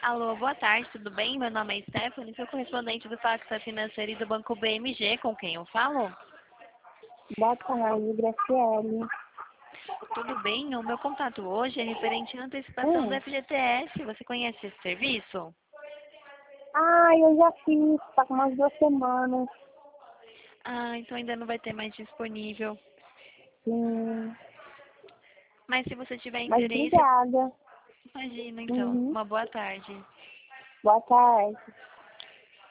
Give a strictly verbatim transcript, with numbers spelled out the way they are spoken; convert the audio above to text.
Alô, boa tarde, tudo bem? Meu nome é Stephanie, sou correspondente do Facta Financeiro e do Banco B M G, com quem eu falo? Boa tarde, Graciele. Tudo bem? O meu contato hoje é referente à antecipação do Hum. F G T S. Você conhece esse serviço? Ah, eu já fiz, tá com umas duas semanas. Ah, então ainda não vai ter mais disponível. Sim. Mas se você tiver Mas interesse, obrigada. imagina então. Uhum. Uma boa tarde. Boa tarde.